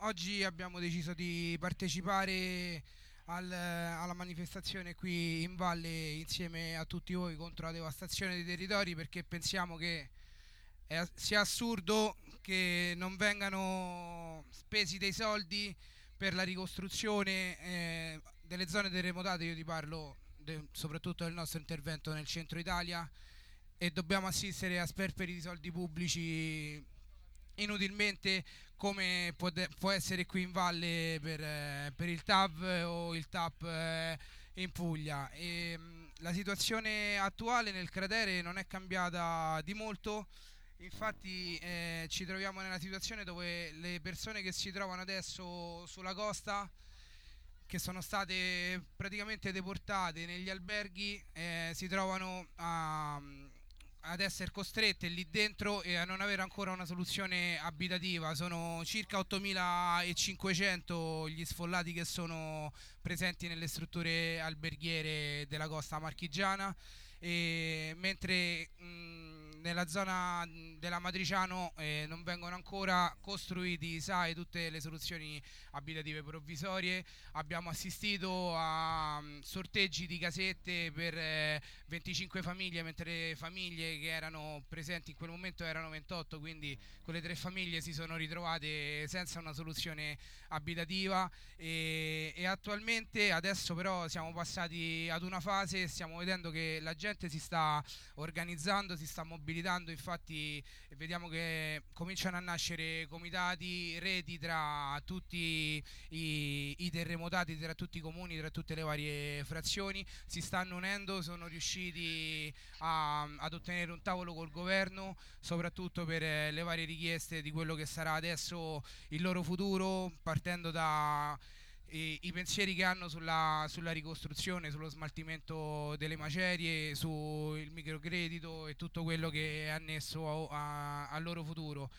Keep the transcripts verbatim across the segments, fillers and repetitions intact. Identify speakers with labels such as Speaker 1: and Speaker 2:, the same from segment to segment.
Speaker 1: oggi abbiamo deciso di partecipare al- alla manifestazione qui in valle insieme a tutti voi contro la devastazione dei territori, perché pensiamo che è- sia assurdo che non vengano spesi dei soldi per la ricostruzione eh, delle zone terremotate. Io ti parlo de- soprattutto del nostro intervento nel centro Italia, e dobbiamo assistere a sperperi di soldi pubblici inutilmente, come può, de- può essere qui in valle per, eh, per il T A V o il T A P eh, in Puglia. E, mh, la situazione attuale nel cratere non è cambiata di molto. Infatti eh, ci troviamo nella situazione dove le persone che si trovano adesso sulla costa, che sono state praticamente deportate negli alberghi, eh, si trovano a, ad essere costrette lì dentro e a non avere ancora una soluzione abitativa. Sono circa ottomilacinquecento gli sfollati che sono presenti nelle strutture alberghiere della costa marchigiana, e mentre mh, nella zona della Matriciano eh, non vengono ancora costruiti, sai, tutte le soluzioni abitative provvisorie. Abbiamo assistito a mm, sorteggi di casette per eh, venticinque famiglie, mentre le famiglie che erano presenti in quel momento erano ventotto, quindi quelle tre famiglie si sono ritrovate senza una soluzione abitativa. E, e attualmente adesso però siamo passati ad una fase, stiamo vedendo che la gente si sta organizzando, si sta mobilitando. Infatti vediamo che cominciano a nascere comitati, reti tra tutti i, i terremotati, tra tutti i comuni, tra tutte le varie frazioni, si stanno unendo, sono riusciti a- ad ottenere un tavolo col governo, soprattutto per eh, le varie richieste di quello che sarà adesso il loro futuro, partendo da i, i pensieri che hanno sulla, sulla ricostruzione, sullo smaltimento delle macerie, sul microcredito e tutto quello che è annesso a- a- al loro futuro.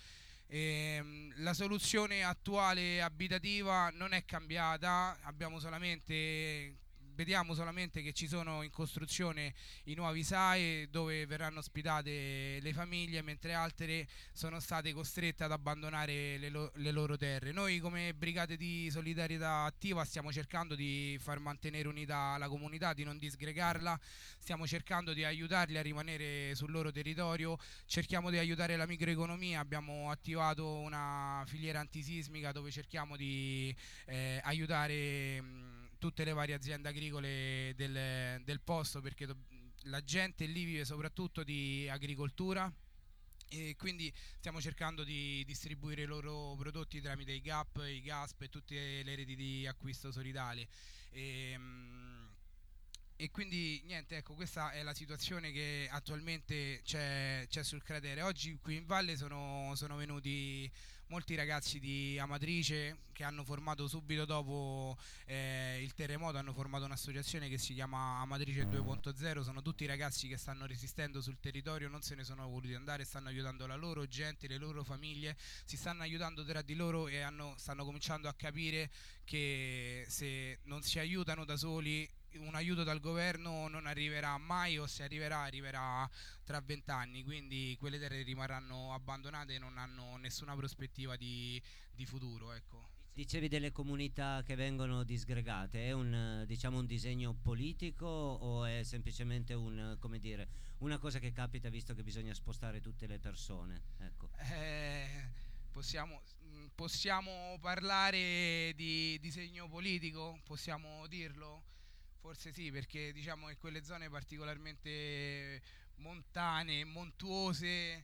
Speaker 1: Ehm, la soluzione attuale abitativa non è cambiata, abbiamo solamente, vediamo solamente che ci sono in costruzione i nuovi S A E dove verranno ospitate le famiglie, mentre altre sono state costrette ad abbandonare le, lo- le loro terre. Noi come Brigate di Solidarietà Attiva stiamo cercando di far mantenere unita la comunità, di non disgregarla, stiamo cercando di aiutarli a rimanere sul loro territorio, cerchiamo di aiutare la microeconomia. Abbiamo attivato una filiera antisismica dove cerchiamo di eh, aiutare mh, tutte le varie aziende agricole del, del posto, perché do- la gente lì vive soprattutto di agricoltura, e quindi stiamo cercando di distribuire i loro prodotti tramite i GAP, i GASP e tutte le reti di acquisto solidale. E, mh, e quindi niente, ecco, questa è la situazione che attualmente c'è, c'è sul cratere. Oggi qui in valle sono, sono venuti molti ragazzi di Amatrice che hanno formato subito dopo eh, il terremoto, hanno formato un'associazione che si chiama Amatrice due punto zero. Sono tutti ragazzi che stanno resistendo sul territorio, non se ne sono voluti andare, stanno aiutando la loro gente, le loro famiglie, si stanno aiutando tra di loro e hanno, stanno cominciando a capire che se non si aiutano da soli un aiuto dal governo non arriverà mai, o se arriverà arriverà tra vent'anni, quindi quelle terre rimarranno abbandonate e non hanno nessuna prospettiva di, di futuro, ecco.
Speaker 2: Dicevi delle comunità che vengono disgregate, è un, eh, diciamo, un disegno politico o è semplicemente un, eh, come dire, una cosa che capita visto che bisogna spostare tutte le persone? Ecco.
Speaker 1: Eh, possiamo, possiamo parlare di disegno politico? Possiamo dirlo? Forse sì, perché diciamo che quelle zone particolarmente montane, montuose,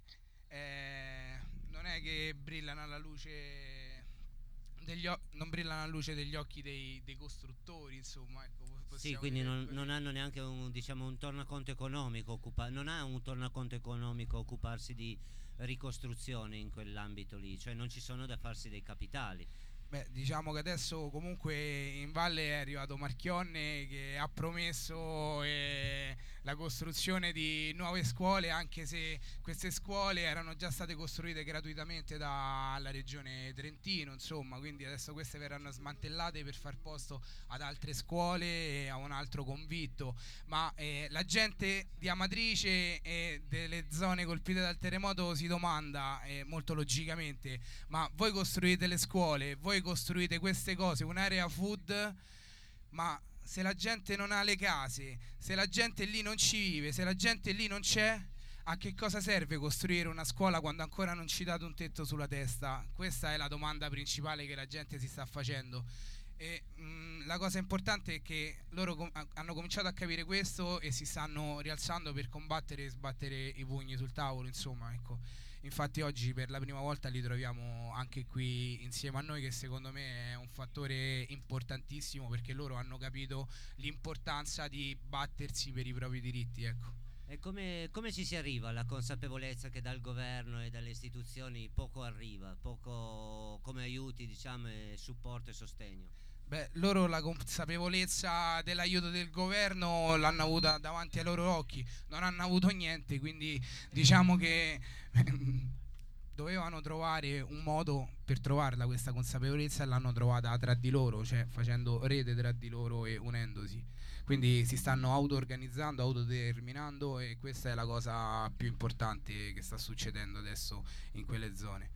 Speaker 1: eh, non è che brillano alla luce degli o- non brillano alla luce degli occhi dei, dei costruttori, insomma, ecco,
Speaker 2: Sì,
Speaker 1: possiamo
Speaker 2: quindi
Speaker 1: dire
Speaker 2: non, non
Speaker 1: così.
Speaker 2: hanno neanche un, diciamo, un tornaconto economico, occupa- non ha un tornaconto economico occuparsi di ricostruzione in quell'ambito lì, cioè non ci sono da farsi dei capitali.
Speaker 1: Beh, diciamo che adesso comunque in valle è arrivato Marchionne che ha promesso eh, la costruzione di nuove scuole, anche se queste scuole erano già state costruite gratuitamente dalla regione Trentino, insomma, quindi adesso queste verranno smantellate per far posto ad altre scuole e a un altro convitto. Ma eh, la gente di Amatrice e delle zone colpite dal terremoto si domanda, eh, molto logicamente: ma voi costruite le scuole, voi costruite queste cose, un'area food, ma se la gente non ha le case, se la gente lì non ci vive, se la gente lì non c'è, a che cosa serve costruire una scuola quando ancora non ci date un tetto sulla testa? Questa è la domanda principale che la gente si sta facendo. E mh, la cosa importante è che loro com- hanno cominciato a capire questo e si stanno rialzando per combattere e sbattere i pugni sul tavolo, insomma, ecco. Infatti oggi per la prima volta li troviamo anche qui insieme a noi, che secondo me è un fattore importantissimo, perché loro hanno capito l'importanza di battersi per i propri diritti, ecco.
Speaker 2: E come, come ci si arriva alla consapevolezza che dal governo e dalle istituzioni poco arriva, poco come aiuti, diciamo, e supporto e sostegno?
Speaker 1: Beh, loro la consapevolezza dell'aiuto del governo l'hanno avuta davanti ai loro occhi, non hanno avuto niente, quindi diciamo che dovevano trovare un modo per trovarla questa consapevolezza, e l'hanno trovata tra di loro, cioè facendo rete tra di loro e unendosi. Quindi si stanno auto-organizzando, autodeterminando, e questa è la cosa più importante che sta succedendo adesso in quelle zone.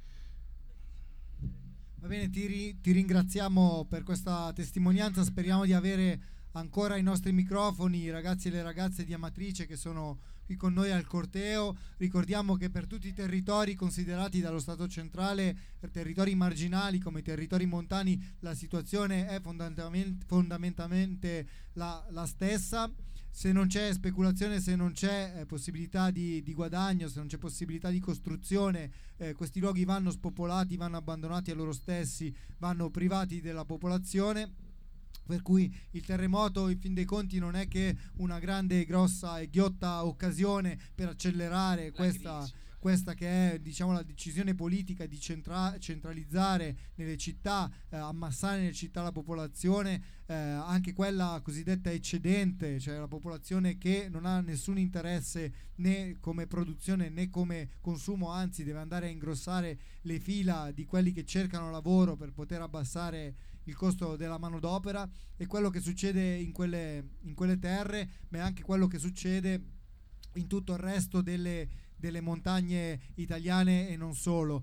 Speaker 3: Va bene, ti, ri- ti ringraziamo per questa testimonianza, speriamo di avere ancora i nostri microfoni i ragazzi e le ragazze di Amatrice che sono qui con noi al corteo. Ricordiamo che per tutti i territori considerati dallo Stato centrale territori marginali come i territori montani la situazione è fondamentalmente, fondamentalmente la, la stessa. Se non c'è speculazione, se non c'è eh, possibilità di, di guadagno, se non c'è possibilità di costruzione, eh, questi luoghi vanno spopolati, vanno abbandonati a loro stessi, vanno privati della popolazione. Per cui il terremoto in fin dei conti non è che una grande, grossa e ghiotta occasione per accelerare questa, questa che è, diciamo, la decisione politica di centra- centralizzare nelle città, eh, ammassare nelle città la popolazione, eh, anche quella cosiddetta eccedente, cioè la popolazione che non ha nessun interesse né come produzione né come consumo, anzi deve andare a ingrossare le fila di quelli che cercano lavoro per poter abbassare il costo della manodopera. E quello che succede in quelle, in quelle terre, ma è anche quello che succede in tutto il resto delle, delle montagne italiane e non solo.